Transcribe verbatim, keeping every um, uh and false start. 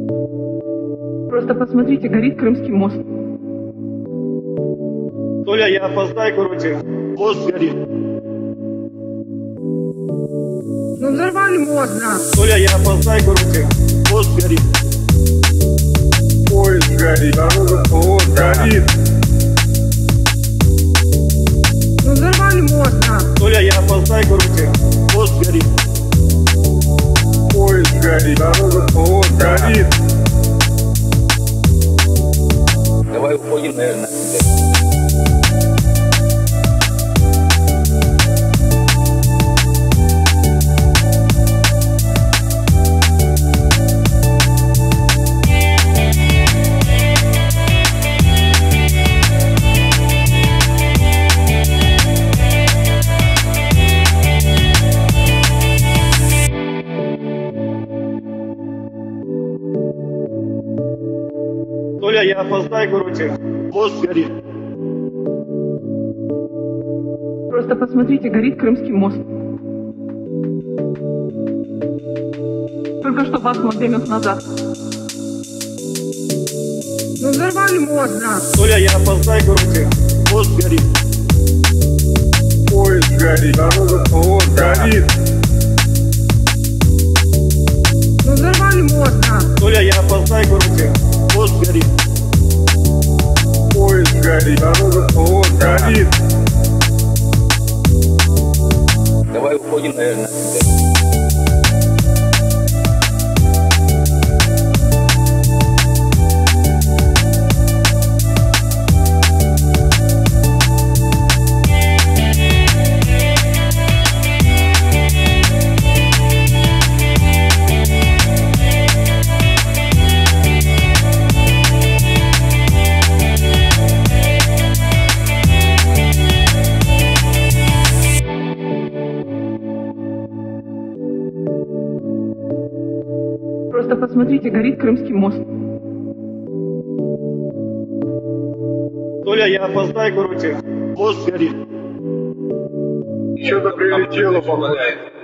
Просто посмотрите, горит Крымский мост. Толя, я опоздаю, короче, мост горит. Ну взорвали мост, да. Толя, я опоздаю, короче, мост горит. Поезд горит, дорога, мост горит. Ну взорвали мост, да. Толя, я опоздаю, короче, мост горит. Поезд горит, дорога, мост горит. Давай уходим, наверное. Толя, я опоздаю, короче, мост горит. Просто посмотрите, горит Крымский мост. Только что бахнуло две минуты назад. Ну взорвали мост, да. Толя, я опоздаю, короче, мост горит. Поезд горит, дорога, мост горит. Ну взорвали мост, да. Толя, я опоздаю, короче, мост горит. Поезд горит, дорога, мост горит. Давай уходим, наверное. Просто посмотрите, горит Крымский мост. Толя, я опоздаю, короче, мост горит. Что-то прилетело, походу.